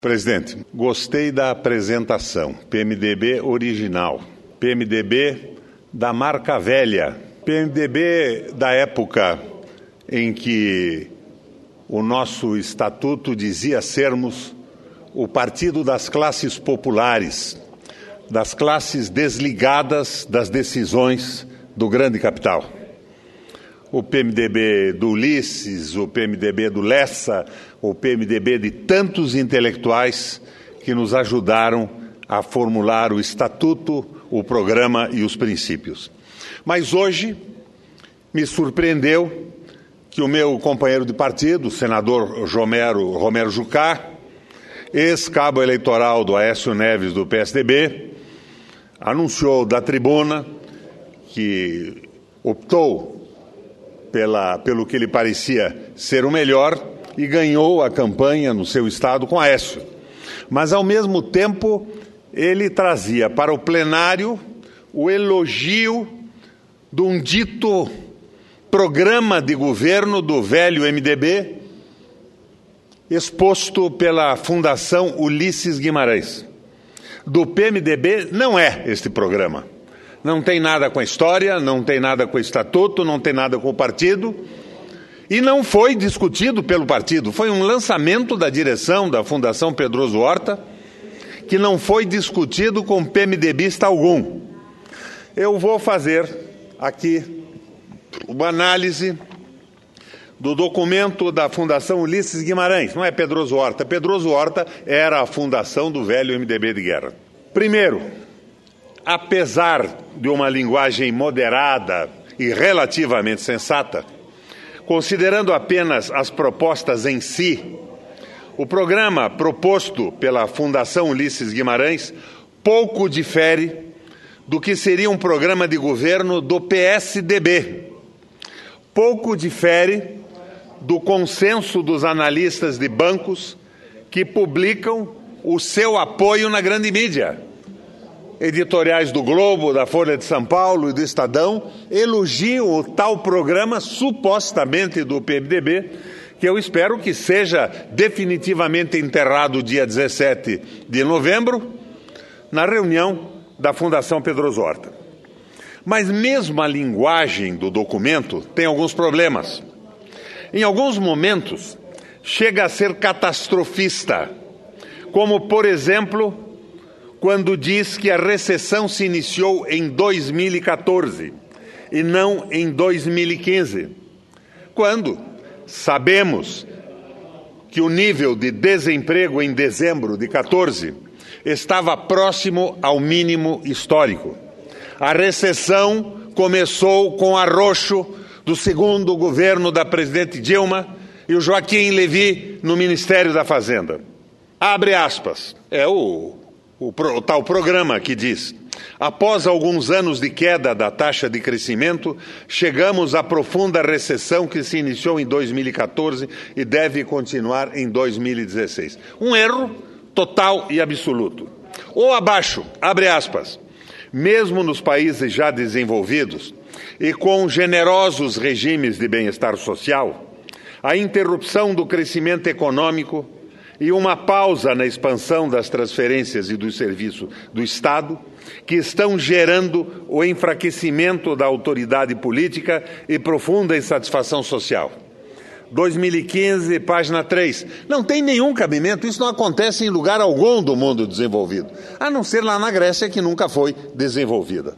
Presidente, gostei da apresentação. PMDB original, PMDB da marca velha, PMDB da época em que o nosso estatuto dizia sermos o partido das classes populares, das classes desligadas das decisões do grande capital. O PMDB do Ulisses, o PMDB do Lessa, o PMDB de tantos intelectuais que nos ajudaram a formular o estatuto, o programa e os princípios. Mas hoje me surpreendeu que o meu companheiro de partido, o senador Romero Jucá, ex-cabo eleitoral do Aécio Neves do PSDB, anunciou da tribuna que optou pelo que lhe parecia ser o melhor e ganhou a campanha no seu estado com Aécio. Mas, ao mesmo tempo, ele trazia para o plenário o elogio de um dito programa de governo do velho MDB, exposto pela Fundação Ulisses Guimarães. Do PMDB não é este programa. Não tem nada com a história, não tem nada com o estatuto, não tem nada com o partido. E não foi discutido pelo partido. Foi um lançamento da direção da Fundação Pedroso Horta, que não foi discutido com PMDBista algum. Eu vou fazer aqui uma análise do documento da Fundação Ulisses Guimarães. Não é Pedroso Horta. Pedroso Horta era a fundação do velho MDB de guerra. Primeiro, apesar de uma linguagem moderada e relativamente sensata, considerando apenas as propostas em si, o programa proposto pela Fundação Ulisses Guimarães pouco difere do que seria um programa de governo do PSDB. Pouco difere do consenso dos analistas de bancos que publicam o seu apoio na grande mídia. Editoriais do Globo, da Folha de São Paulo e do Estadão elogiam o tal programa supostamente do PMDB, que eu espero que seja definitivamente enterrado dia 17 de novembro, na reunião da Fundação Pedroso Horta. Mas mesmo a linguagem do documento tem alguns problemas. Em alguns momentos, chega a ser catastrofista, como, por exemplo, quando diz que a recessão se iniciou em 2014 e não em 2015, quando sabemos que o nível de desemprego em dezembro de 14 estava próximo ao mínimo histórico. A recessão começou com o arroxo do segundo governo da presidente Dilma e o Joaquim Levy no Ministério da Fazenda. Abre aspas, é o tal programa que diz: após alguns anos de queda da taxa de crescimento, chegamos à profunda recessão que se iniciou em 2014 e deve continuar em 2016. Um erro total e absoluto. Ou abaixo, abre aspas, mesmo nos países já desenvolvidos e com generosos regimes de bem-estar social, a interrupção do crescimento econômico e uma pausa na expansão das transferências e do serviço do Estado, que estão gerando o enfraquecimento da autoridade política e profunda insatisfação social. 2015, página 3. Não tem nenhum cabimento, isso não acontece em lugar algum do mundo desenvolvido, a não ser lá na Grécia, que nunca foi desenvolvida.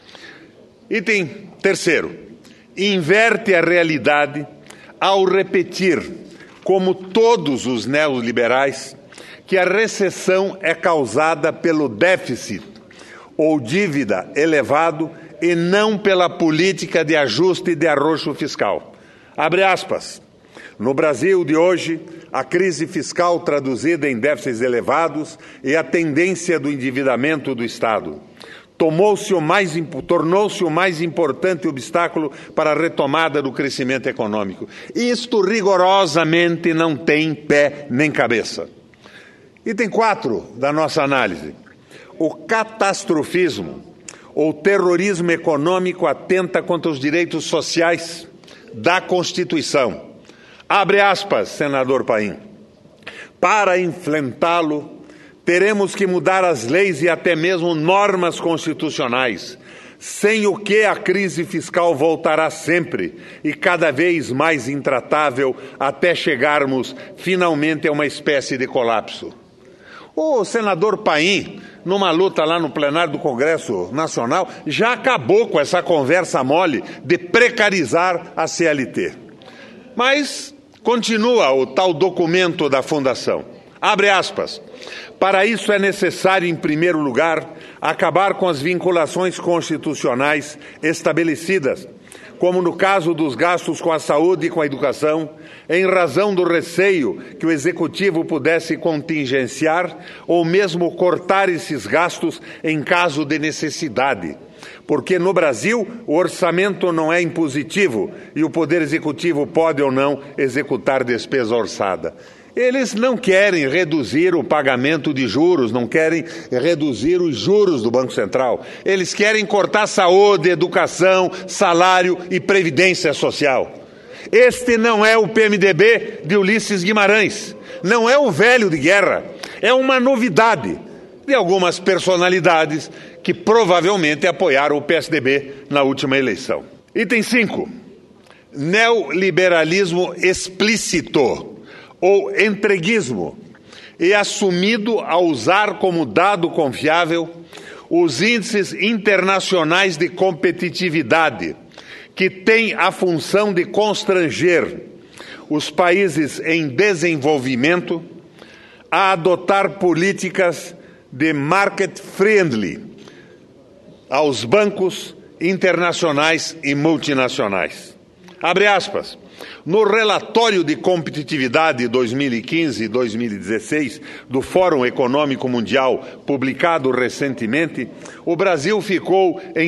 Item terceiro, inverte a realidade ao repetir, como todos os neoliberais, que a recessão é causada pelo déficit ou dívida elevado e não pela política de ajuste e de arroxo fiscal. Abre aspas. No Brasil de hoje, a crise fiscal traduzida em déficits elevados e a tendência do endividamento do Estado tornou-se o mais importante obstáculo para a retomada do crescimento econômico. Isto rigorosamente não tem pé nem cabeça. Item 4 da nossa análise. O catastrofismo ou terrorismo econômico atenta contra os direitos sociais da Constituição. Abre aspas, senador Paim. Para enfrentá-lo, teremos que mudar as leis e até mesmo normas constitucionais, sem o que a crise fiscal voltará sempre e cada vez mais intratável até chegarmos finalmente a uma espécie de colapso. O senador Paim, numa luta lá no plenário do Congresso Nacional, já acabou com essa conversa mole de precarizar a CLT. Mas continua o tal documento da Fundação. Abre aspas. Para isso é necessário, em primeiro lugar, acabar com as vinculações constitucionais estabelecidas, como no caso dos gastos com a saúde e com a educação, em razão do receio que o Executivo pudesse contingenciar ou mesmo cortar esses gastos em caso de necessidade. Porque no Brasil o orçamento não é impositivo e o Poder Executivo pode ou não executar despesa orçada. Eles não querem reduzir o pagamento de juros, não querem reduzir os juros do Banco Central. Eles querem cortar saúde, educação, salário e previdência social. Este não é o PMDB de Ulisses Guimarães, não é o velho de guerra, é uma novidade de algumas personalidades que provavelmente apoiaram o PSDB na última eleição. Item 5. Neoliberalismo explícito ou entreguismo, e assumido a usar como dado confiável os índices internacionais de competitividade, que têm a função de constranger os países em desenvolvimento a adotar políticas de market friendly aos bancos internacionais e multinacionais. Abre aspas. No relatório de competitividade 2015-2016 do Fórum Econômico Mundial, publicado recentemente, o Brasil ficou em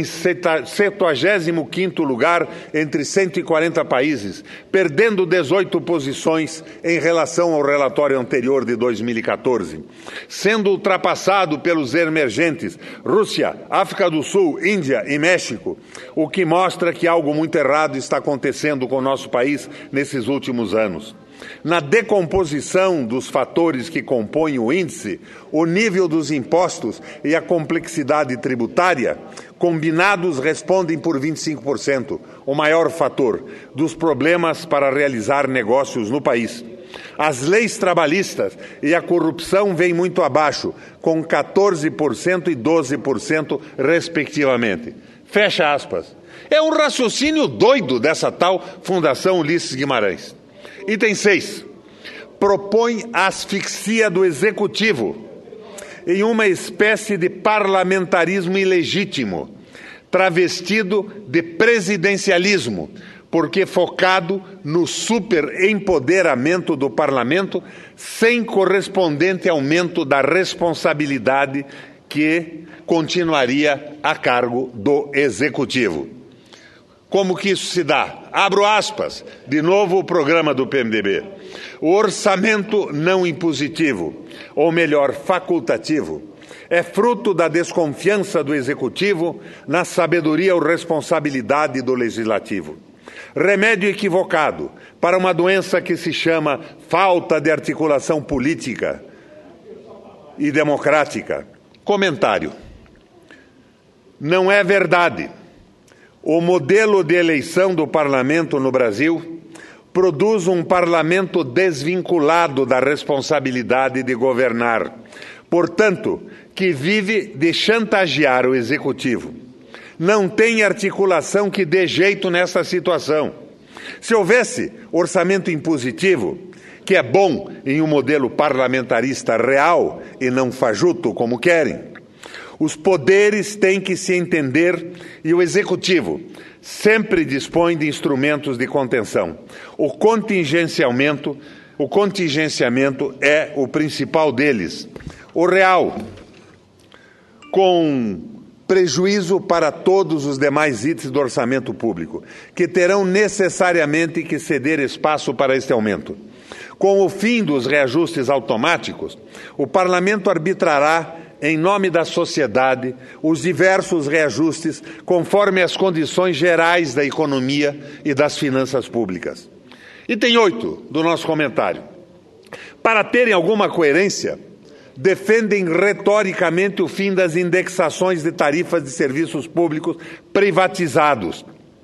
75º lugar entre 140 países, perdendo 18 posições em relação ao relatório anterior de 2014, sendo ultrapassado pelos emergentes Rússia, África do Sul, Índia e México, o que mostra que algo muito errado está acontecendo com o nosso país nesses últimos anos. Na decomposição dos fatores que compõem o índice, o nível dos impostos e a complexidade tributária, combinados respondem por 25%, o maior fator dos problemas para realizar negócios no país. As leis trabalhistas e a corrupção vêm muito abaixo, com 14% e 12%, respectivamente. Fecha aspas. É um raciocínio doido dessa tal Fundação Ulisses Guimarães. Item 6. Propõe a asfixia do Executivo em uma espécie de parlamentarismo ilegítimo, travestido de presidencialismo, porque focado no superempoderamento do parlamento sem correspondente aumento da responsabilidade que continuaria a cargo do Executivo. Como que isso se dá? Abro aspas, de novo o programa do PMDB. O orçamento não impositivo, ou melhor, facultativo, é fruto da desconfiança do Executivo na sabedoria ou responsabilidade do Legislativo. Remédio equivocado para uma doença que se chama falta de articulação política e democrática. Comentário. Não é verdade. O modelo de eleição do parlamento no Brasil produz um parlamento desvinculado da responsabilidade de governar, portanto, que vive de chantagear o Executivo. Não tem articulação que dê jeito nessa situação. Se houvesse orçamento impositivo, que é bom em um modelo parlamentarista real e não fajuto como querem, os poderes têm que se entender e o Executivo sempre dispõe de instrumentos de contenção. O contingenciamento é o principal deles. O real, com prejuízo para todos os demais itens do orçamento público, que terão necessariamente que ceder espaço para este aumento. Com o fim dos reajustes automáticos, o Parlamento arbitrará em nome da sociedade, os diversos reajustes conforme as condições gerais da economia e das finanças públicas. Item 8 do nosso comentário. para terem alguma coerência, defendem retoricamente o fim das indexações de tarifas de serviços públicos privatizados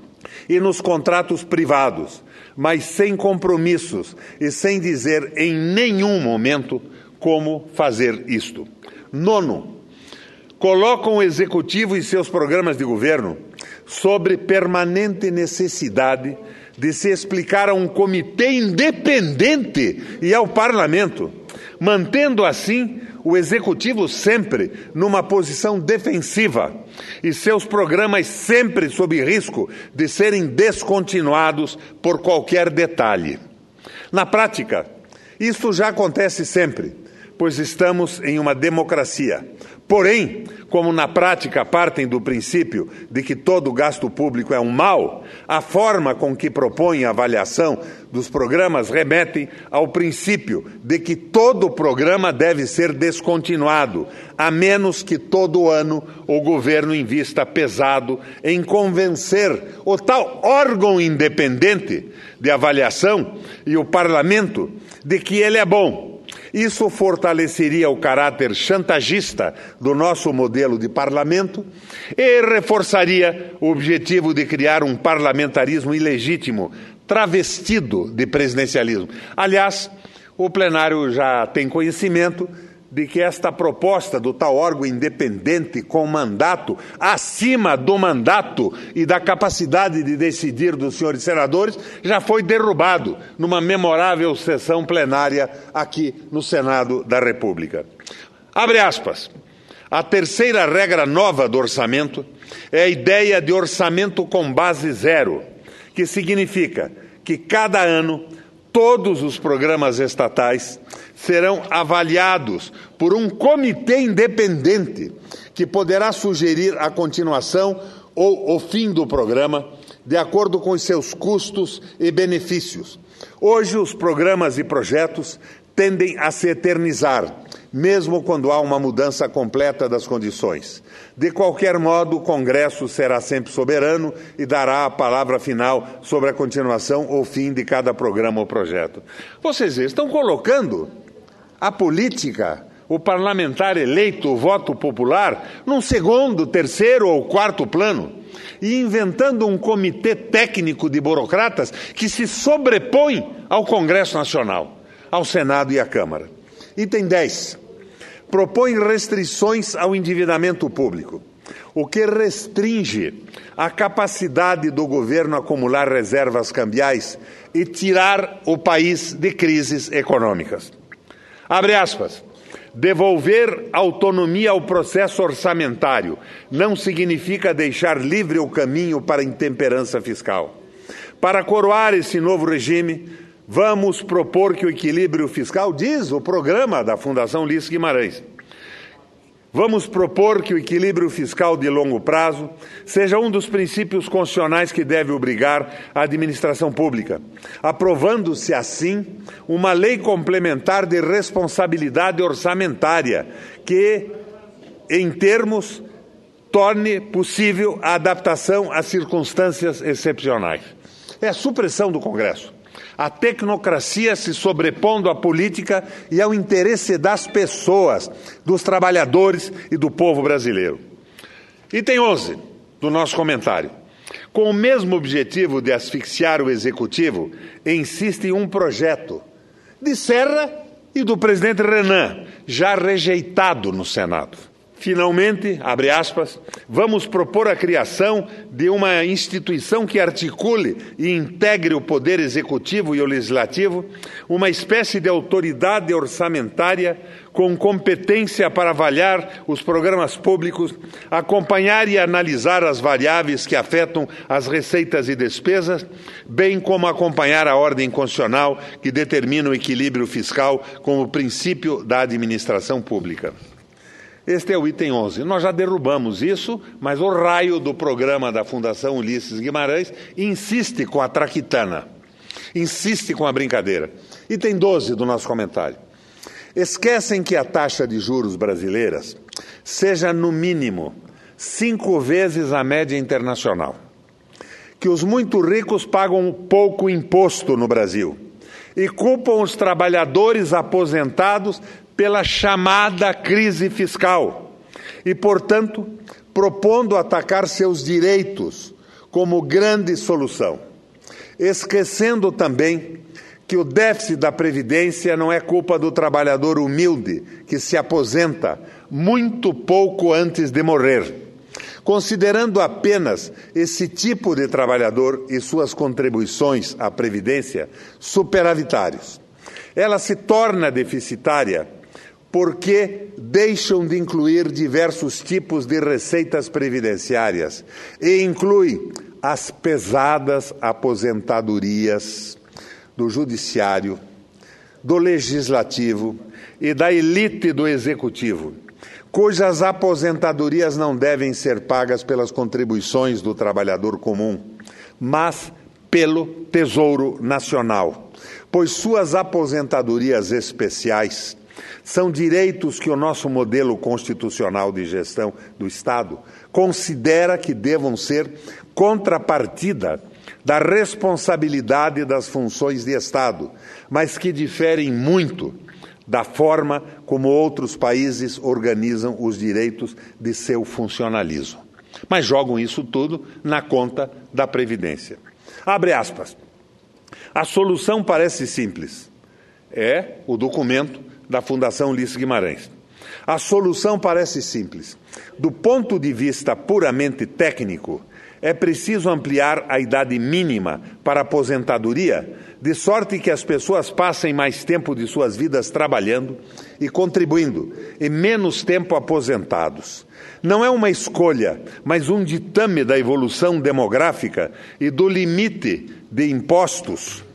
e nos contratos privados, mas sem compromissos e sem dizer em nenhum momento como fazer isto. Nono, colocam o Executivo e seus programas de governo sobre permanente necessidade de se explicar a um comitê independente e ao Parlamento, mantendo assim o Executivo sempre numa posição defensiva e seus programas sempre sob risco de serem descontinuados por qualquer detalhe. Na prática, isso já acontece sempre, pois estamos em uma democracia. Porém, como na prática partem do princípio de que todo gasto público é um mal, a forma com que propõem a avaliação dos programas remetem ao princípio de que todo programa deve ser descontinuado, a menos que todo ano o governo invista pesado em convencer o tal órgão independente de avaliação e o Parlamento de que ele é bom. Isso fortaleceria o caráter chantagista do nosso modelo de parlamento e reforçaria o objetivo de criar um parlamentarismo ilegítimo, travestido de presidencialismo. Aliás, o plenário já tem conhecimento de que esta proposta do tal órgão independente com mandato acima do mandato e da capacidade de decidir dos senhores senadores já foi derrubado numa memorável sessão plenária aqui no Senado da República. Abre aspas. A terceira regra nova do orçamento é a ideia de orçamento com base zero, que significa que cada ano todos os programas estatais serão avaliados por um comitê independente que poderá sugerir a continuação ou o fim do programa de acordo com os seus custos e benefícios. Hoje, os programas e projetos tendem a se eternizar, mesmo quando há uma mudança completa das condições. De qualquer modo, o Congresso será sempre soberano e dará a palavra final sobre a continuação ou fim de cada programa ou projeto. Vocês estão colocando a política, o parlamentar eleito, o voto popular, num segundo, terceiro ou quarto plano, e inventando um comitê técnico de burocratas que se sobrepõe ao Congresso Nacional, ao Senado e à Câmara. Item 10. Propõe restrições ao endividamento público, o que restringe a capacidade do governo acumular reservas cambiais e tirar o país de crises econômicas. Abre aspas. Devolver autonomia ao processo orçamentário não significa deixar livre o caminho para a intemperança fiscal. Para coroar esse novo regime, vamos propor que o equilíbrio fiscal, diz o programa da Fundação Ulisses Guimarães, vamos propor que o equilíbrio fiscal de longo prazo seja um dos princípios constitucionais que deve obrigar a administração pública, aprovando-se assim uma lei complementar de responsabilidade orçamentária que, em termos, torne possível a adaptação às circunstâncias excepcionais. É a supressão do Congresso. A tecnocracia se sobrepondo à política e ao interesse das pessoas, dos trabalhadores e do povo brasileiro. Item 11 do nosso comentário. Com o mesmo objetivo de asfixiar o Executivo, insiste em um projeto de Serra e do presidente Renan, já rejeitado no Senado. Finalmente, abre aspas, vamos propor a criação de uma instituição que articule e integre o Poder Executivo e o Legislativo, uma espécie de autoridade orçamentária com competência para avaliar os programas públicos, acompanhar e analisar as variáveis que afetam as receitas e despesas, bem como acompanhar a ordem constitucional que determina o equilíbrio fiscal como princípio da administração pública. Este é o item 11. Nós já derrubamos isso, mas o raio do programa da Fundação Ulisses Guimarães insiste com a traquitana, insiste com a brincadeira. Item 12 do nosso comentário. Esquecem que a taxa de juros brasileiras seja, no mínimo, 5 vezes a média internacional, que os muito ricos pagam pouco imposto no Brasil e culpam os trabalhadores aposentados pela chamada crise fiscal e, portanto, propondo atacar seus direitos como grande solução, esquecendo também que o déficit da Previdência não é culpa do trabalhador humilde que se aposenta muito pouco antes de morrer, considerando apenas esse tipo de trabalhador e suas contribuições à Previdência superavitários. Ela se torna deficitária porque deixam de incluir diversos tipos de receitas previdenciárias e inclui as pesadas aposentadorias do Judiciário, do Legislativo e da elite do Executivo, cujas aposentadorias não devem ser pagas pelas contribuições do trabalhador comum, mas pelo Tesouro Nacional, pois suas aposentadorias especiais são direitos que o nosso modelo constitucional de gestão do Estado considera que devam ser contrapartida da responsabilidade das funções de Estado, mas que diferem muito da forma como outros países organizam os direitos de seu funcionalismo. Mas jogam isso tudo na conta da Previdência. Abre aspas. A solução parece simples. É o documento da Fundação Ulisses Guimarães. A solução parece simples. Do ponto de vista puramente técnico, é preciso ampliar a idade mínima para a aposentadoria, de sorte que as pessoas passem mais tempo de suas vidas trabalhando e contribuindo, e menos tempo aposentados. Não é uma escolha, mas um ditame da evolução demográfica e do limite de impostos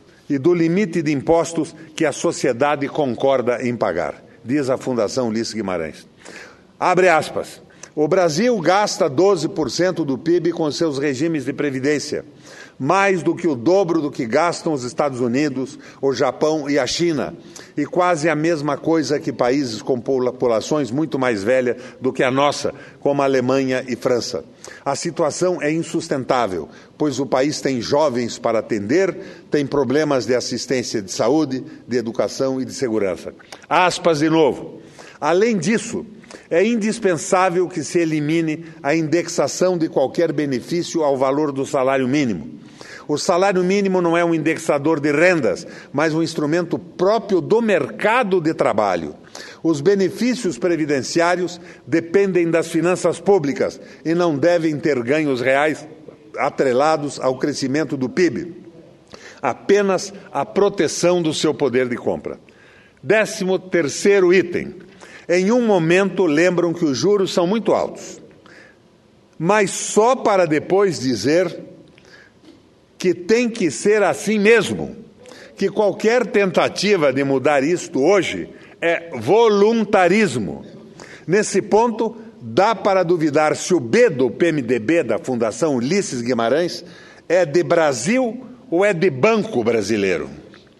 que a sociedade concorda em pagar, diz a Fundação Ulisses Guimarães. Abre aspas. O Brasil gasta 12% do PIB com seus regimes de previdência, mais do que o dobro do que gastam os Estados Unidos, o Japão e a China, e quase a mesma coisa que países com populações muito mais velhas do que a nossa, como a Alemanha e França. A situação é insustentável, pois o país tem jovens para atender, tem problemas de assistência de saúde, de educação e de segurança. Aspas de novo. Além disso, é indispensável que se elimine a indexação de qualquer benefício ao valor do salário mínimo. O salário mínimo não é um indexador de rendas, mas um instrumento próprio do mercado de trabalho. Os benefícios previdenciários dependem das finanças públicas e não devem ter ganhos reais atrelados ao crescimento do PIB. Apenas a proteção do seu poder de compra. 13º item. Em um momento lembram que os juros são muito altos, mas só para depois dizer que tem que ser assim mesmo, que qualquer tentativa de mudar isto hoje é voluntarismo. Nesse ponto, dá para duvidar se o B do PMDB, da Fundação Ulisses Guimarães, é de Brasil ou é de Banco Brasileiro.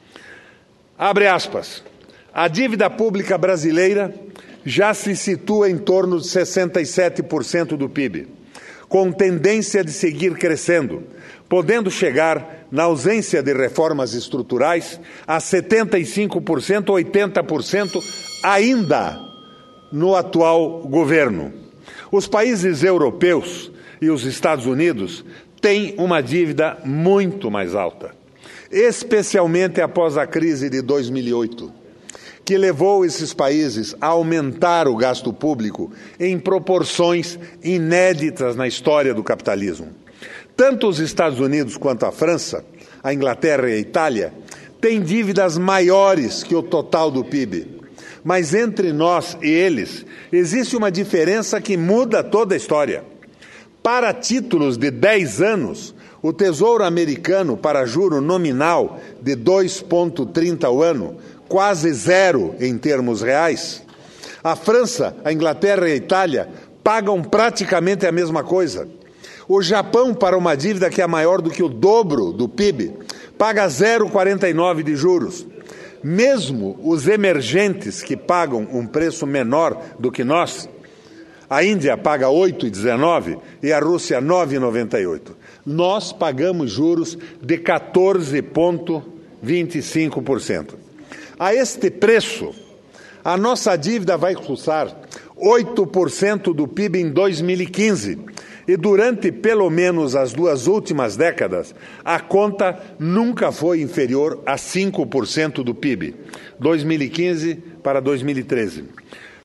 Abre aspas. A dívida pública brasileira já se situa em torno de 67% do PIB, com tendência de seguir crescendo, podendo chegar, na ausência de reformas estruturais, a 75% ou 80% ainda no atual governo. Os países europeus e os Estados Unidos têm uma dívida muito mais alta, especialmente após a crise de 2008. Que levou esses países a aumentar o gasto público em proporções inéditas na história do capitalismo. Tanto os Estados Unidos quanto a França, a Inglaterra e a Itália têm dívidas maiores que o total do PIB. Mas entre nós e eles existe uma diferença que muda toda a história. Para títulos de 10 anos, o Tesouro Americano, para juro nominal de 2,30 ao ano, quase zero em termos reais. A França, a Inglaterra e a Itália pagam praticamente a mesma coisa. O Japão, para uma dívida que é maior do que o dobro do PIB, paga 0,49 de juros. Mesmo os emergentes que pagam um preço menor do que nós, a Índia paga 8,19 e a Rússia 9,98. Nós pagamos juros de 14,25. 25%. A este preço, a nossa dívida vai custar 8% do PIB em 2015. E durante pelo menos as 2 últimas décadas, a conta nunca foi inferior a 5% do PIB, 2015 para 2013.